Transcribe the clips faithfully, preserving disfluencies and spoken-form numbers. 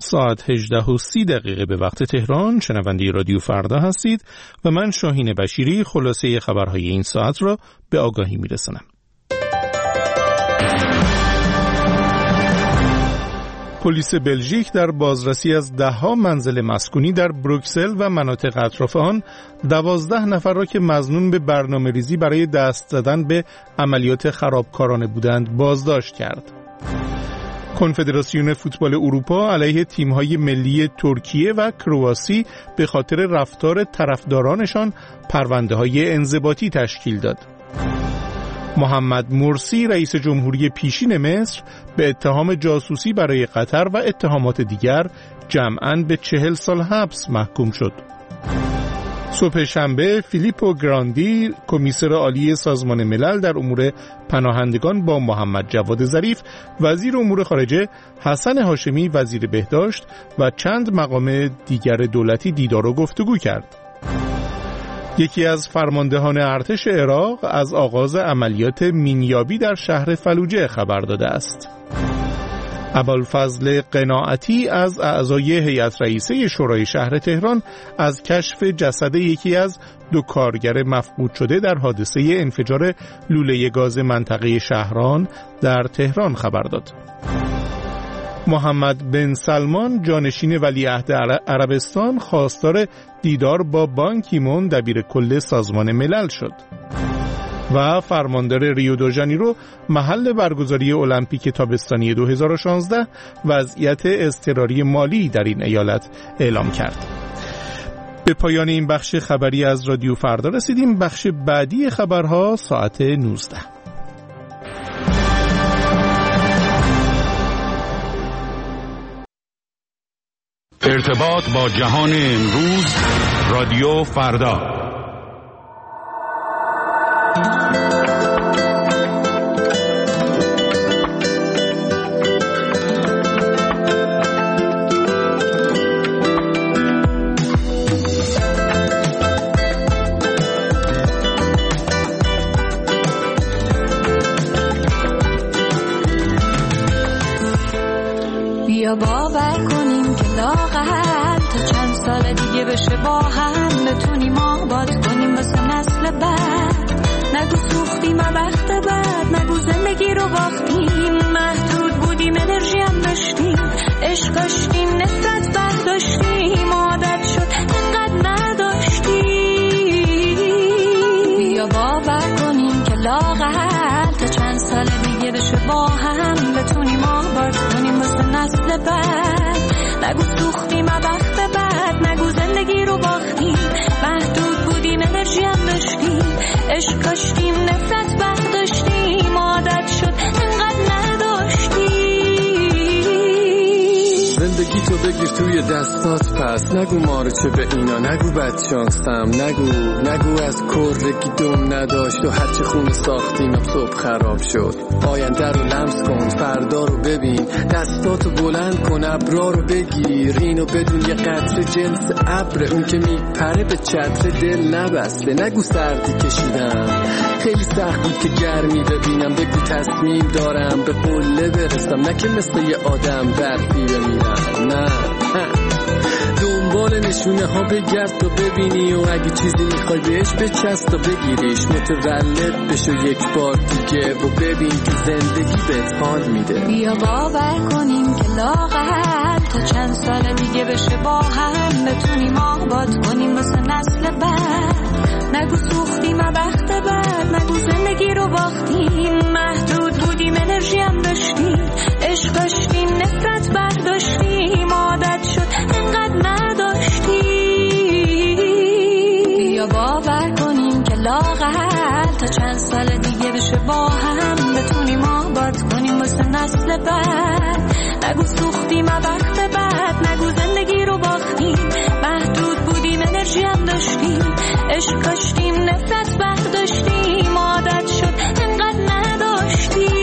ساعت هجده و سی دقیقه به وقت تهران شنونده رادیو فردا هستید و من شاهین بشیری خلاصه خبرهای این ساعت را به آگاهی میرسانم. پلیس بلژیک در بازرسی از ده‌ها منزل مسکونی در بروکسل و مناطق اطراف آن دوازده نفر را که مظنون به برنامه‌ریزی برای دست زدن به عملیات خرابکارانه بودند بازداشت کرد. کنفدراسیون فوتبال اروپا علیه تیم‌های ملی ترکیه و کرواسی به خاطر رفتار طرفدارانشان پرونده‌های انضباطی تشکیل داد. محمد مرسی رئیس جمهوری پیشین مصر به اتهام جاسوسی برای قطر و اتهامات دیگر جمعاً به چهل سال حبس محکوم شد. صبح شنبه فیلیپو گراندی کمیسر عالی سازمان ملل در امور پناهندگان با محمد جواد ظریف وزیر امور خارجه، حسن هاشمی وزیر بهداشت و چند مقام دیگر دولتی دیدار و گفتگو کرد. یکی از فرماندهان ارتش عراق از آغاز عملیات مینیابی در شهر فلوجه خبر داده است. ابوالفضل قناعتی از اعضای هیئت رئیسه شورای شهر تهران از کشف جسد یکی از دو کارگر مفقود شده در حادثه انفجار لوله گاز منطقه شهران در تهران خبر داد. محمد بن سلمان جانشین ولیعهد عربستان خواستار دیدار با بان کی مون دبیر کل سازمان ملل شد. و فرماندار ریو دو ژانیرو محل برگزاری المپیک تابستانی دو هزار و شانزده وضعیت اضطراری مالی در این ایالت اعلام کرد. به پایان این بخش خبری از رادیو فردا رسیدیم. بخش بعدی خبرها ساعت نوزده. ارتباط با جهان امروز، رادیو فردا. بیا باور کنیم که لااقل تا چند سال دیگه بشه با هم بتونیم آباد کنیم واسه نسل بعد. نگو سوختیم وقت بعد، نگو زندگی رو باختیم، محدود بودیم انرژی هم داشتیم، عشق داشتیم نفرت برداشتیم، عادت شد انقدر نداشتیم. بیا باور کنیم که لااقل تا چند سال دیگه بشه با هم بتونیم آباد کنیم واسه نسل بعد. نگو سوختیم وقت بعد، نگو زندگی رو باختیم، محدود بودیم انرژی هم داشتیم، عشق داشتیم نفرت برداشتیم، عادت شد انقدر نداشتیم. زندگی تو بگیر توی دستات پس، نگو مارچه به اینا، نگو بدشانسم، نگو نگو از کرگی دم نداشت و هرچه خونه ساختیم اب صبح خراب شد. آینده رو لمس کن، فردا رو ببین، دستاتو بلند کن، ابرا رو بگیر، اینو بدون یه قطره جنس ابر، اون که میپره به چتر دل نبسته. نگو سردی کشیدم خیلی سخت بود که گرمی ببینم، بگو تصمیم دارم به قله برسم، نه که مثل یه آدم برفی بمیرم. نه دنبال نشونه ها بگرد تا ببینی، و اگه چیزی میخوای بهش بچست تا بگیریش، متولد بشو یک بار دیگه و ببین که زندگی بهت حال میده. بیا باور کنیم که لااقل تا چند سال دیگه بشه با هم بتونیم آباد کنیم واسه نسل بعد. نگو سوختیم وقت بعد، نگو زندگی رو باختیم، محدود بودیم انرژی هم داشتیم، عشق داشتیم نفرت برداشتیم، عادت شد انقدر نداشتیم. بیا باور کنیم که لااقل تا چند سال دیگه بشه با هم بتونیم آباد کنیم واسه نسل بعد. نگو سوختیم وقت بعد، نگو زندگی رو باختیم، محدود بودیم انرژی هم داشتیم، عشق داشتیم نفرت برداشتیم، عادت شد انقدر نداشتیم.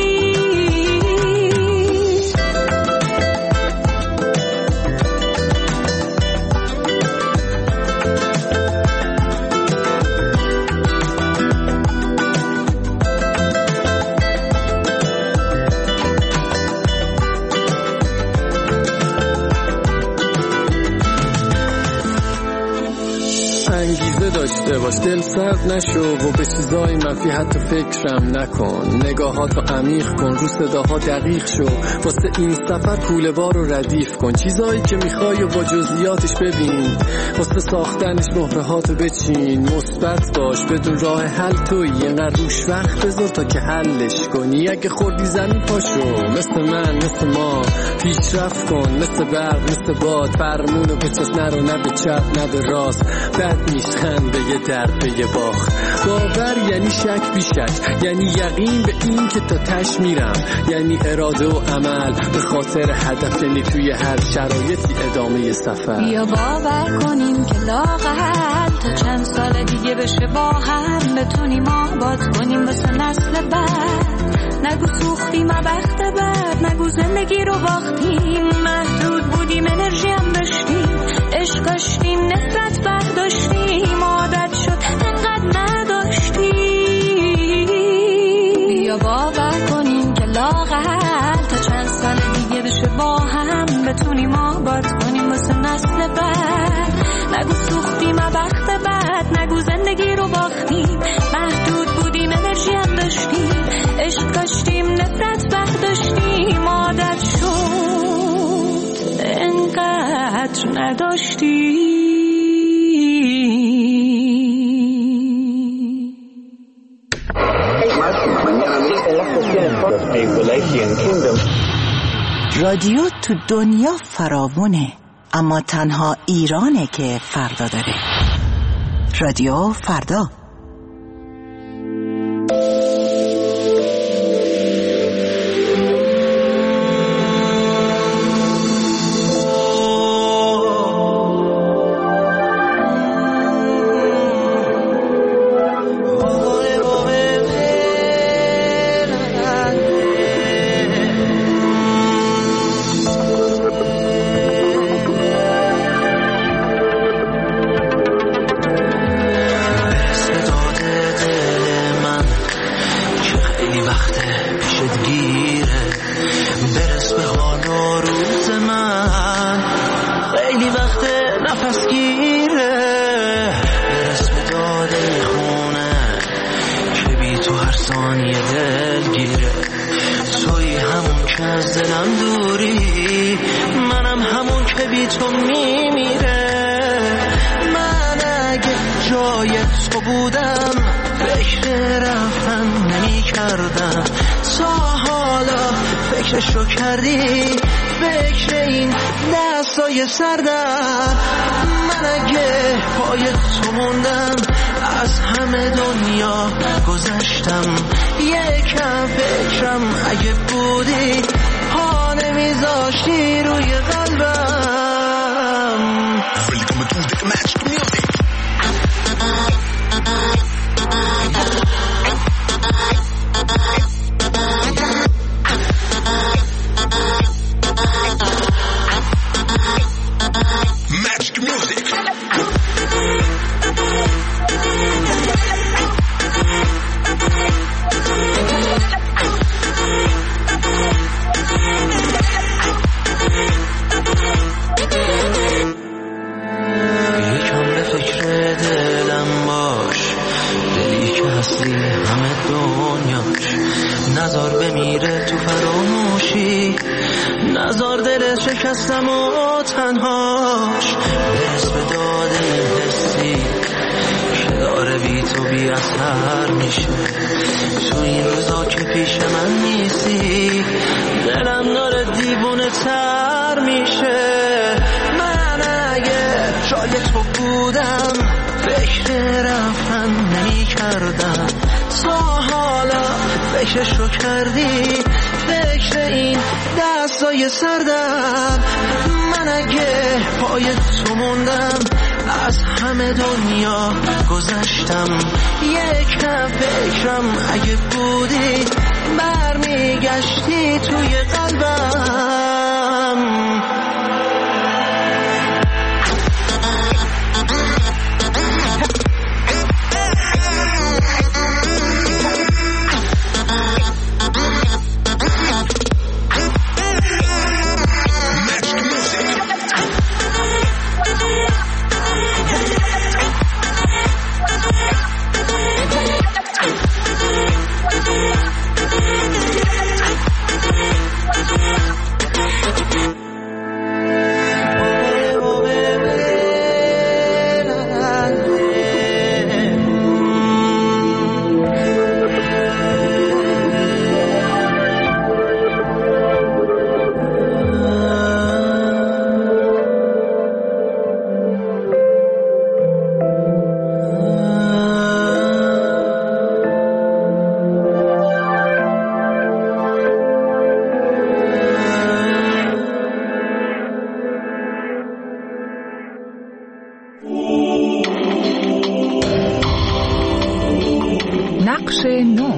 انگیزه داشته باش، دل سرد نشو و به چیزای منفی حتی فکرم نکن. نگاهاتو عمیق کن، رو صداها دقیق شو، واسه این سفر کوله بار رو ردیف کن. چیزایی که میخوای و با جزئیاتش ببین، واسه ساختنش مهره هاتو بچین. مثبت باش، بدون راه حل تویی، اینقدر روش وقت بذار تا که حلش کنی. اگه خوردی زمین پاشو، مثل من مثل ما پیشرفت کن، مثل برق مثل باد. فرمونو به چست نرو، نه به چپ نه به راست، بد میشخن به یه درد به یه باخت. باور یعنی شک بی شک، یعنی یقین به این که تا تش میرم، یعنی اراده و عمل به خاطر هدف، یعنی توی هر شرایطی ادامه سفر. بیا باور کنیم که لااقل تا چند سال دیگه بشه با هم بتونیم آباد کنیم واسه نسل بعد. نگو سوختیم بخت بد، نگو زندگی رو باختیم. محدود بودیم انرژی هم داشتیم، عشق داشتیم نفرت برداشتیم، عادت شد انقدر نداشتیم. بیا باور کنیم که لااقل تا چند سال دیگه بشه با هم بتونیم آباد کنیم واسه نسل بعد. نگو سوختیم بخت بد، نگو زندگی رو باختیم. محدود بودیم انرژی هم داشتیم، عشق داشتیم نفرت برداشتیم، عادت شد انقدر نداشتیم. رادیو تو دنیا فراوونه، اما تنها ایرانه که فردا داره. رادیو فردا. نو.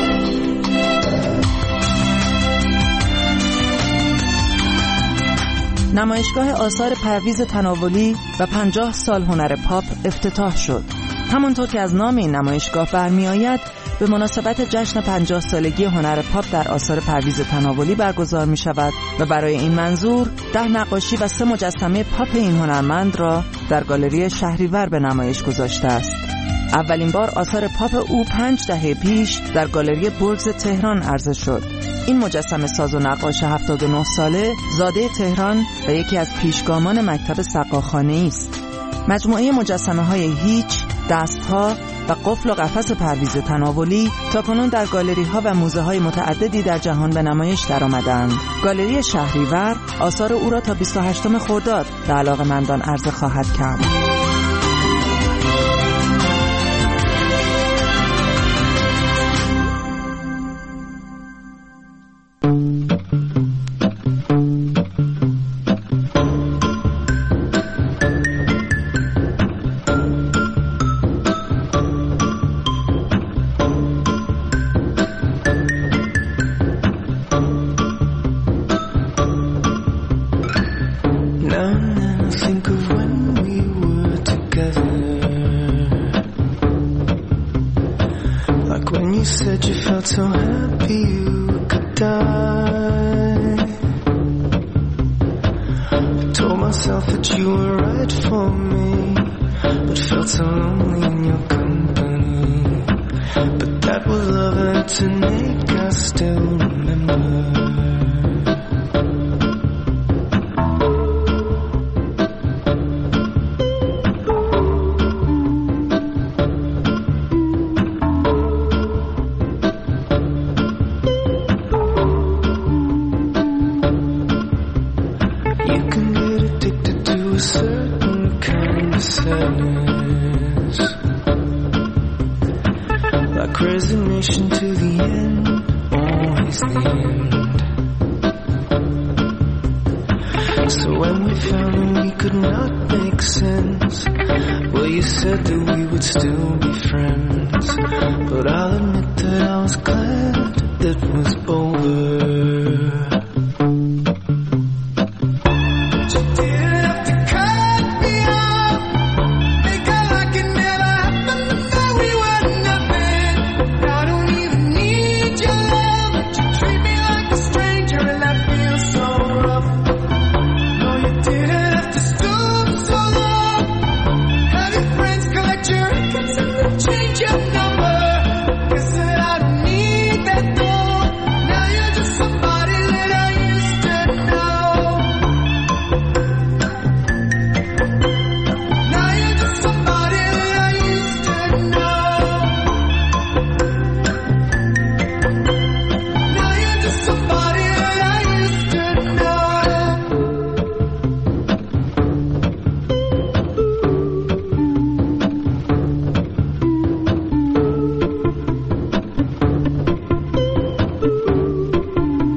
نمایشگاه آثار پرویز تناولی و پنجاه سال هنر پاپ افتتاح شد. همانطور که از نام این نمایشگاه برمی آید، به مناسبت جشن پنجاه سالگی هنر پاپ در آثار پرویز تناولی برگزار می شود و برای این منظور ده نقاشی و سه مجسمه پاپ این هنرمند را در گالری شهریور به نمایش گذاشته است. اولین بار آثار پاپ او پنج دهه پیش در گالری برگز تهران عرضه شد. این مجسمه ساز و نقاش هفتاد و نه ساله زاده تهران و یکی از پیشگامان مکتب سقاخانه‌ای است. مجموعه مجسمه های هیچ، دستها و قفل و قفس پرویز تناولی تاکنون در گالری ها و موزه های متعددی در جهان به نمایش درآمدند. گالری شهریور آثار او را تا بیست و هشتم خرداد به علاقه‌مندان عرضه خواهد کرد. So happy you could die. I told myself that you were right for me, but felt so lonely in your company. But that was love and it's innate, I still remember. Resignation to the end, always the end. So when we found that we could not make sense, well, you said that we would still be friends. But I'll admit that I was glad that was over.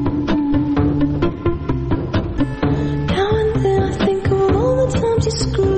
Screw